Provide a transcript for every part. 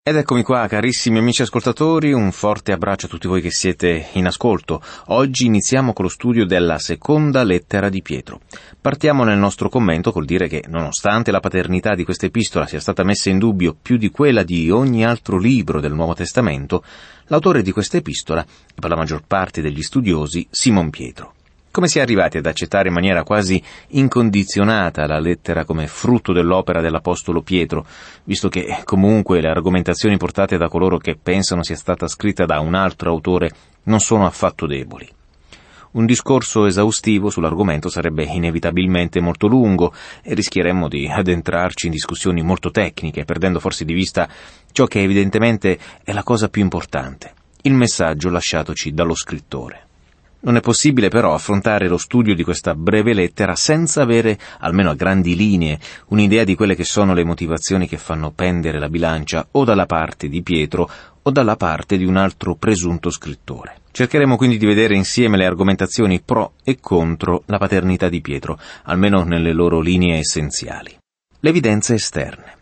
Ed eccomi qua, carissimi amici ascoltatori, un forte abbraccio a tutti voi che siete in ascolto. Oggi iniziamo con lo studio della seconda lettera di Pietro. Partiamo nel nostro commento col dire che, nonostante la paternità di questa epistola sia stata messa in dubbio più di quella di ogni altro libro del Nuovo Testamento, l'autore di questa epistola, per la maggior parte degli studiosi, Simon Pietro. Come si è arrivati ad accettare in maniera quasi incondizionata la lettera come frutto dell'opera dell'Apostolo Pietro, visto che comunque le argomentazioni portate da coloro che pensano sia stata scritta da un altro autore non sono affatto deboli? Un discorso esaustivo sull'argomento sarebbe inevitabilmente molto lungo e rischieremmo di addentrarci in discussioni molto tecniche, perdendo forse di vista ciò che evidentemente è la cosa più importante, il messaggio lasciatoci dallo scrittore. Non è possibile però affrontare lo studio di questa breve lettera senza avere, almeno a grandi linee, un'idea di quelle che sono le motivazioni che fanno pendere la bilancia o dalla parte di Pietro o dalla parte di un altro presunto scrittore. Cercheremo quindi di vedere insieme le argomentazioni pro e contro la paternità di Pietro, almeno nelle loro linee essenziali. Le evidenze esterne.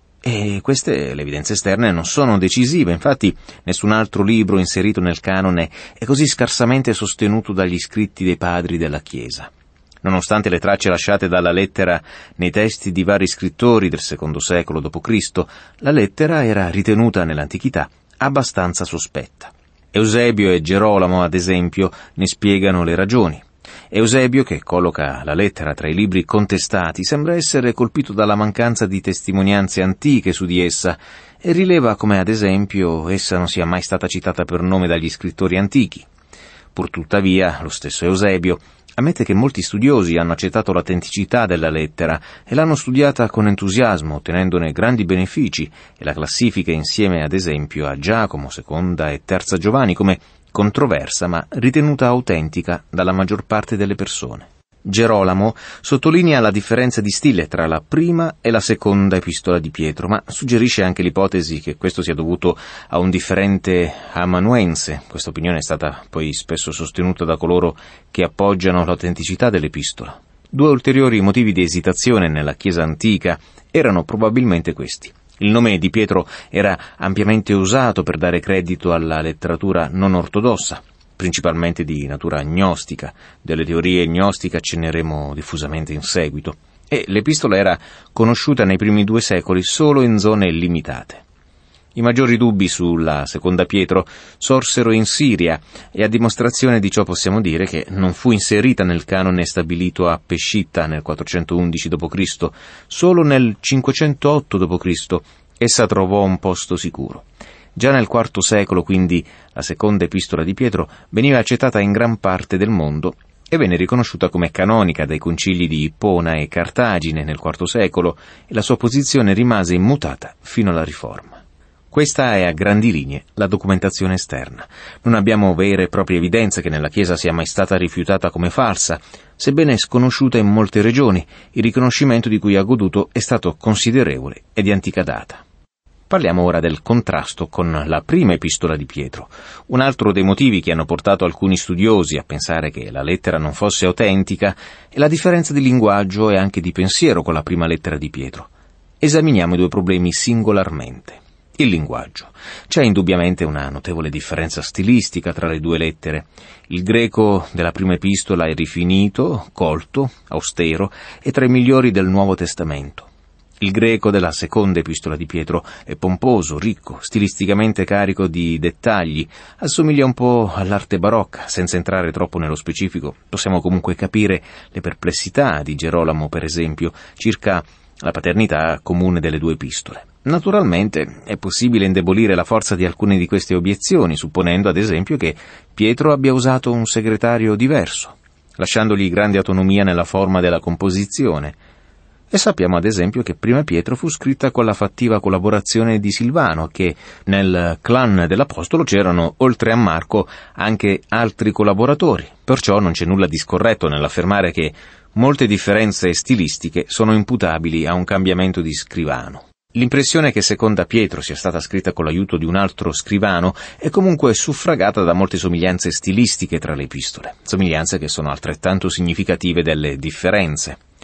E queste, le evidenze esterne, non sono decisive, infatti nessun altro libro inserito nel canone è così scarsamente sostenuto dagli scritti dei padri della Chiesa. Nonostante le tracce lasciate dalla lettera nei testi di vari scrittori del II secolo d.C., la lettera era ritenuta nell'antichità abbastanza sospetta. Eusebio e Gerolamo, ad esempio, ne spiegano le ragioni. Eusebio, che colloca la lettera tra i libri contestati, sembra essere colpito dalla mancanza di testimonianze antiche su di essa e rileva come, ad esempio, essa non sia mai stata citata per nome dagli scrittori antichi. Purtuttavia, lo stesso Eusebio ammette che molti studiosi hanno accettato l'autenticità della lettera e l'hanno studiata con entusiasmo, ottenendone grandi benefici, e la classifica insieme, ad esempio, a Giacomo, Seconda e Terza Giovanni come controversa ma ritenuta autentica dalla maggior parte delle persone. Gerolamo sottolinea la differenza di stile tra la prima e la seconda epistola di Pietro, ma suggerisce anche l'ipotesi che questo sia dovuto a un differente amanuense. Questa opinione è stata poi spesso sostenuta da coloro che appoggiano l'autenticità dell'epistola. Due ulteriori motivi di esitazione nella Chiesa antica erano probabilmente questi. Il nome di Pietro era ampiamente usato per dare credito alla letteratura non ortodossa, principalmente di natura gnostica. Delle teorie gnostiche accenneremo diffusamente in seguito. E l'epistola era conosciuta nei primi 2 secoli solo in zone limitate. I maggiori dubbi sulla seconda Pietro sorsero in Siria e a dimostrazione di ciò possiamo dire che non fu inserita nel canone stabilito a Pescitta nel 411 d.C., solo nel 508 d.C. essa trovò un posto sicuro. Già nel IV secolo, quindi, la seconda epistola di Pietro veniva accettata in gran parte del mondo e venne riconosciuta come canonica dai concili di Ippona e Cartagine nel IV secolo e la sua posizione rimase immutata fino alla Riforma. Questa è a grandi linee la documentazione esterna. Non abbiamo vere e proprie evidenze che nella Chiesa sia mai stata rifiutata come falsa, sebbene sconosciuta in molte regioni, il riconoscimento di cui ha goduto è stato considerevole e di antica data. Parliamo ora del contrasto con la prima epistola di Pietro. Un altro dei motivi che hanno portato alcuni studiosi a pensare che la lettera non fosse autentica è la differenza di linguaggio e anche di pensiero con la prima lettera di Pietro. Esaminiamo i 2 problemi singolarmente. Il linguaggio. C'è indubbiamente una notevole differenza stilistica tra le 2 lettere. Il greco della prima epistola è rifinito, colto, austero e tra i migliori del Nuovo Testamento. Il greco della seconda epistola di Pietro è pomposo, ricco, stilisticamente carico di dettagli, assomiglia un po' all'arte barocca. Senza entrare troppo nello specifico, possiamo comunque capire le perplessità di Gerolamo, per esempio, circa la paternità comune delle 2 epistole. Naturalmente è possibile indebolire la forza di alcune di queste obiezioni, supponendo ad esempio che Pietro abbia usato un segretario diverso, lasciandogli grande autonomia nella forma della composizione. E sappiamo ad esempio che prima Pietro fu scritta con la fattiva collaborazione di Silvano, che nel clan dell'Apostolo c'erano, oltre a Marco, anche altri collaboratori. Perciò non c'è nulla di scorretto nell'affermare che molte differenze stilistiche sono imputabili a un cambiamento di scrivano. L'impressione che seconda Pietro sia stata scritta con l'aiuto di un altro scrivano è comunque suffragata da molte somiglianze stilistiche tra le epistole, somiglianze che sono altrettanto significative delle differenze.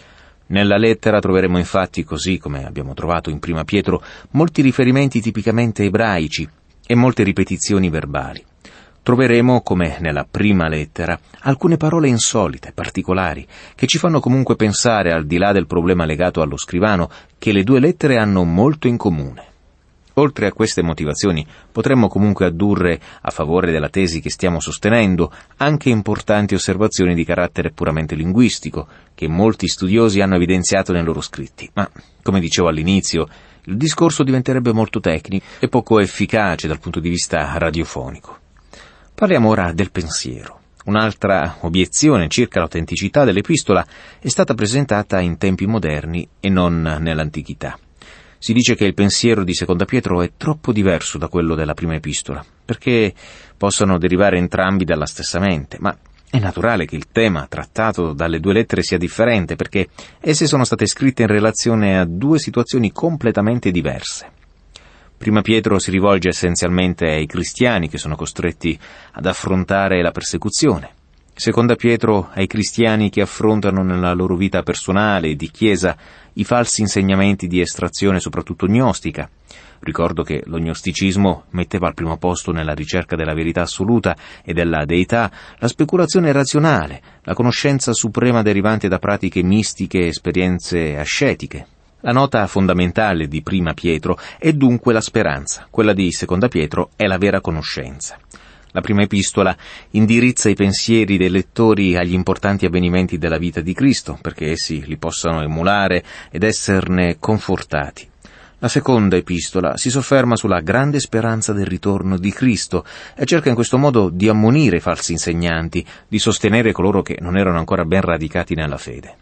Nella lettera troveremo infatti, così come abbiamo trovato in Prima Pietro, molti riferimenti tipicamente ebraici e molte ripetizioni verbali. Troveremo, come nella prima lettera, alcune parole insolite, particolari, che ci fanno comunque pensare, al di là del problema legato allo scrivano, che le due lettere hanno molto in comune. Oltre a queste motivazioni, potremmo comunque addurre, a favore della tesi che stiamo sostenendo, anche importanti osservazioni di carattere puramente linguistico, che molti studiosi hanno evidenziato nei loro scritti. Ma, come dicevo all'inizio, il discorso diventerebbe molto tecnico e poco efficace dal punto di vista radiofonico. Parliamo ora del pensiero. Un'altra obiezione circa l'autenticità dell'epistola è stata presentata in tempi moderni e non nell'antichità. Si dice che il pensiero di Seconda Pietro è troppo diverso da quello della prima epistola, perché possono derivare entrambi dalla stessa mente, ma è naturale che il tema trattato dalle due lettere sia differente, perché esse sono state scritte in relazione a due situazioni completamente diverse. Prima Pietro si rivolge essenzialmente ai cristiani che sono costretti ad affrontare la persecuzione. Seconda Pietro ai cristiani che affrontano nella loro vita personale e di chiesa i falsi insegnamenti di estrazione soprattutto gnostica. Ricordo che lo gnosticismo metteva al primo posto nella ricerca della verità assoluta e della deità la speculazione razionale, la conoscenza suprema derivante da pratiche mistiche e esperienze ascetiche. La nota fondamentale di Prima Pietro è dunque la speranza, quella di Seconda Pietro è la vera conoscenza. La prima epistola indirizza i pensieri dei lettori agli importanti avvenimenti della vita di Cristo, perché essi li possano emulare ed esserne confortati. La seconda epistola si sofferma sulla grande speranza del ritorno di Cristo e cerca in questo modo di ammonire i falsi insegnanti, di sostenere coloro che non erano ancora ben radicati nella fede.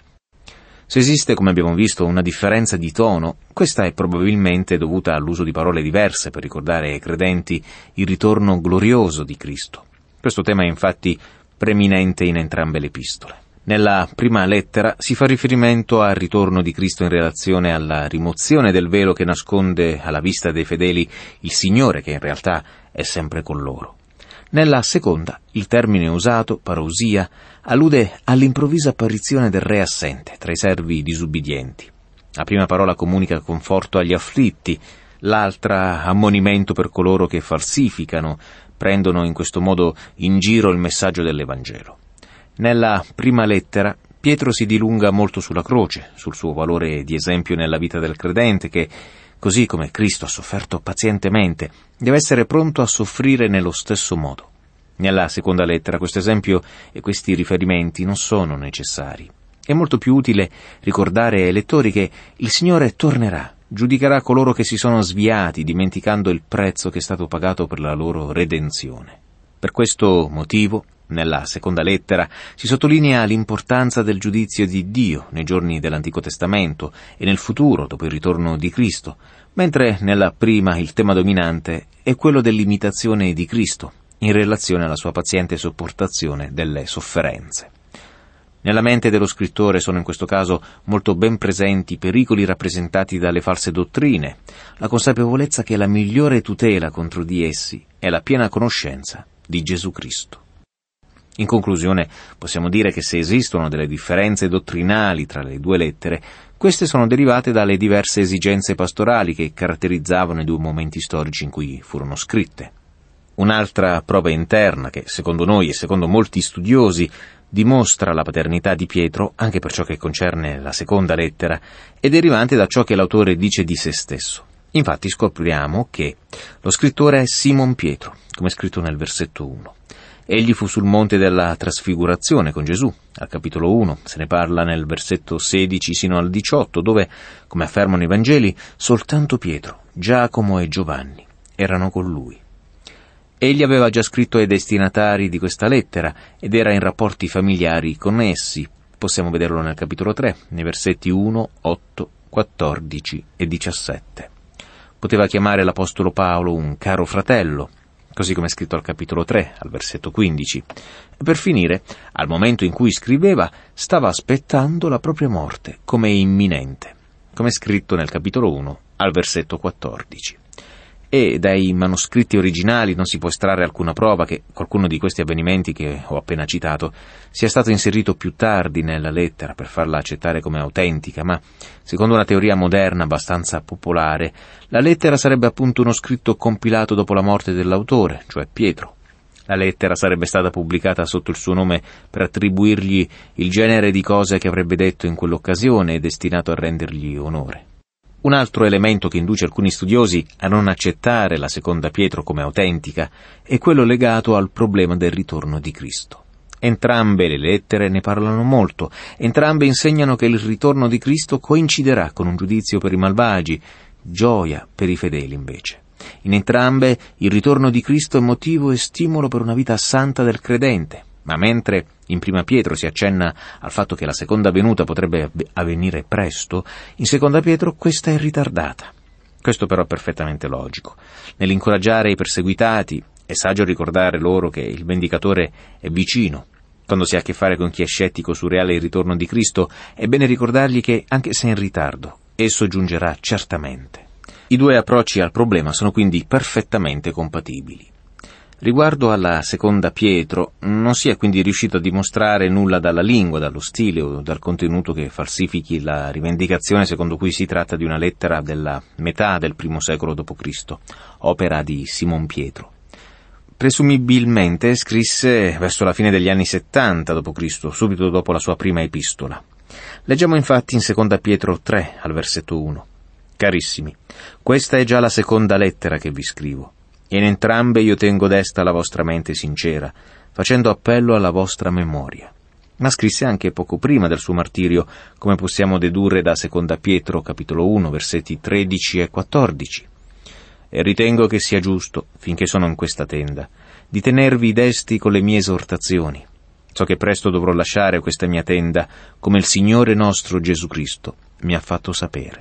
Se esiste, come abbiamo visto, una differenza di tono, questa è probabilmente dovuta all'uso di parole diverse per ricordare ai credenti il ritorno glorioso di Cristo. Questo tema è infatti preminente in entrambe le epistole. Nella prima lettera si fa riferimento al ritorno di Cristo in relazione alla rimozione del velo che nasconde alla vista dei fedeli il Signore, che in realtà è sempre con loro. Nella seconda, il termine usato, parousia, allude all'improvvisa apparizione del re assente tra i servi disubbidienti. La prima parola comunica conforto agli afflitti, l'altra ammonimento per coloro che falsificano, prendono in questo modo in giro il messaggio dell'Evangelo. Nella prima lettera, Pietro si dilunga molto sulla croce, sul suo valore di esempio nella vita del credente che, così come Cristo ha sofferto pazientemente, deve essere pronto a soffrire nello stesso modo. Nella seconda lettera questo esempio e questi riferimenti non sono necessari. È molto più utile ricordare ai lettori che il Signore tornerà, giudicherà coloro che si sono sviati, dimenticando il prezzo che è stato pagato per la loro redenzione. Per questo motivo, nella seconda lettera si sottolinea l'importanza del giudizio di Dio nei giorni dell'Antico Testamento e nel futuro, dopo il ritorno di Cristo, mentre nella prima il tema dominante è quello dell'imitazione di Cristo, in relazione alla sua paziente sopportazione delle sofferenze. Nella mente dello scrittore sono in questo caso molto ben presenti i pericoli rappresentati dalle false dottrine, la consapevolezza che la migliore tutela contro di essi è la piena conoscenza di Gesù Cristo. In conclusione, possiamo dire che se esistono delle differenze dottrinali tra le due lettere, queste sono derivate dalle diverse esigenze pastorali che caratterizzavano i due momenti storici in cui furono scritte. Un'altra prova interna che, secondo noi e secondo molti studiosi, dimostra la paternità di Pietro, anche per ciò che concerne la seconda lettera, è derivante da ciò che l'autore dice di se stesso. Infatti scopriamo che lo scrittore è Simon Pietro, come è scritto nel versetto 1. Egli fu sul monte della trasfigurazione con Gesù, al capitolo 1, se ne parla nel versetto 16 sino al 18, dove, come affermano i Vangeli, soltanto Pietro, Giacomo e Giovanni erano con lui. Egli aveva già scritto ai destinatari di questa lettera ed era in rapporti familiari con essi. Possiamo vederlo nel capitolo 3, nei versetti 1, 8, 14 e 17. Poteva chiamare l'apostolo Paolo un caro fratello, così come è scritto al capitolo 3, al versetto 15. E per finire, al momento in cui scriveva, stava aspettando la propria morte come imminente, come è scritto nel capitolo 1, al versetto 14. e dai manoscritti originali non si può estrarre alcuna prova che qualcuno di questi avvenimenti che ho appena citato sia stato inserito più tardi nella lettera per farla accettare come autentica, ma secondo una teoria moderna abbastanza popolare, la lettera sarebbe appunto uno scritto compilato dopo la morte dell'autore, cioè Pietro. La lettera sarebbe stata pubblicata sotto il suo nome per attribuirgli il genere di cose che avrebbe detto in quell'occasione e destinato a rendergli onore. Un altro elemento che induce alcuni studiosi a non accettare la seconda Pietro come autentica è quello legato al problema del ritorno di Cristo. Entrambe le lettere ne parlano molto, entrambe insegnano che il ritorno di Cristo coinciderà con un giudizio per i malvagi, gioia per i fedeli invece. In entrambe il ritorno di Cristo è motivo e stimolo per una vita santa del credente, ma mentre in prima Pietro si accenna al fatto che la seconda venuta potrebbe avvenire presto, in seconda Pietro questa è ritardata. Questo però è perfettamente logico. Nell'incoraggiare i perseguitati è saggio ricordare loro che il Vendicatore è vicino. Quando si ha a che fare con chi è scettico sul reale ritorno di Cristo, è bene ricordargli che, anche se in ritardo, esso giungerà certamente. I due approcci al problema sono quindi perfettamente compatibili. Riguardo alla seconda Pietro, non si è quindi riuscito a dimostrare nulla dalla lingua, dallo stile o dal contenuto che falsifichi la rivendicazione secondo cui si tratta di una lettera della metà del I secolo d.C., opera di Simon Pietro. Presumibilmente scrisse verso la fine degli anni 70 d.C., subito dopo la sua prima epistola. Leggiamo infatti in seconda Pietro 3, al versetto 1. Carissimi, questa è già la seconda lettera che vi scrivo. E in entrambe io tengo desta la vostra mente sincera, facendo appello alla vostra memoria. Ma scrisse anche poco prima del suo martirio, come possiamo dedurre da seconda Pietro, capitolo 1, versetti 13 e 14. E ritengo che sia giusto, finché sono in questa tenda, di tenervi desti con le mie esortazioni. So che presto dovrò lasciare questa mia tenda, come il Signore nostro Gesù Cristo mi ha fatto sapere.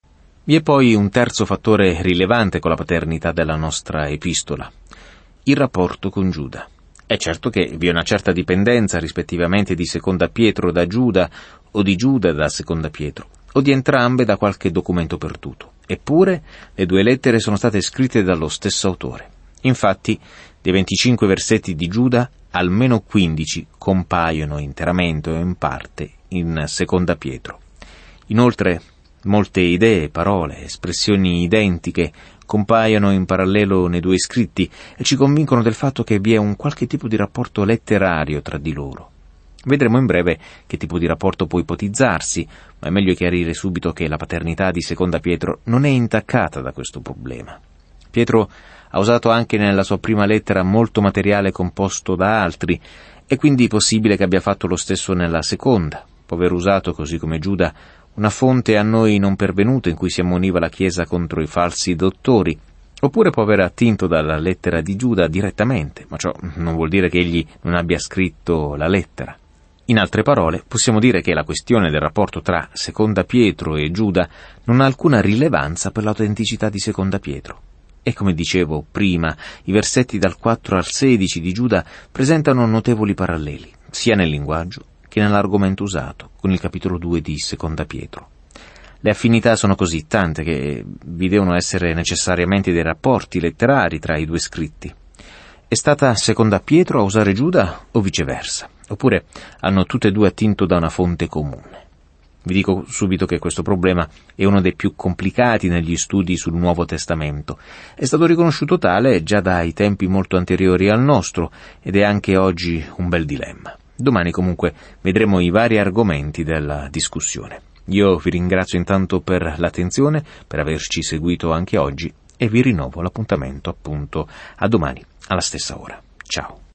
Vi è poi un terzo fattore rilevante con la paternità della nostra epistola, il rapporto con Giuda. È certo che vi è una certa dipendenza rispettivamente di seconda Pietro da Giuda o di Giuda da seconda Pietro, o di entrambe da qualche documento perduto. Eppure le due lettere sono state scritte dallo stesso autore. Infatti, dei 25 versetti di Giuda, almeno 15 compaiono interamente o in parte in seconda Pietro. Inoltre, molte idee, parole, espressioni identiche compaiono in parallelo nei due scritti e ci convincono del fatto che vi è un qualche tipo di rapporto letterario tra di loro. Vedremo in breve che tipo di rapporto può ipotizzarsi, ma è meglio chiarire subito che la paternità di seconda Pietro non è intaccata da questo problema. Pietro ha usato anche nella sua prima lettera molto materiale composto da altri, è quindi possibile che abbia fatto lo stesso nella seconda. Può aver usato, così come Giuda, una fonte a noi non pervenuta in cui si ammoniva la Chiesa contro i falsi dottori, oppure può aver attinto dalla lettera di Giuda direttamente, ma ciò non vuol dire che egli non abbia scritto la lettera. In altre parole, possiamo dire che la questione del rapporto tra seconda Pietro e Giuda non ha alcuna rilevanza per l'autenticità di seconda Pietro. E come dicevo prima, i versetti dal 4 al 16 di Giuda presentano notevoli paralleli, sia nel linguaggio che nell'argomento usato, con il capitolo 2 di seconda Pietro. Le affinità sono così tante che vi devono essere necessariamente dei rapporti letterari tra i due scritti. È stata seconda Pietro a usare Giuda o viceversa? Oppure hanno tutte e due attinto da una fonte comune? Vi dico subito che questo problema è uno dei più complicati negli studi sul Nuovo Testamento. È stato riconosciuto tale già dai tempi molto anteriori al nostro ed è anche oggi un bel dilemma. Domani comunque vedremo i vari argomenti della discussione. Io vi ringrazio intanto per l'attenzione, per averci seguito anche oggi e vi rinnovo l'appuntamento appunto a domani alla stessa ora. Ciao.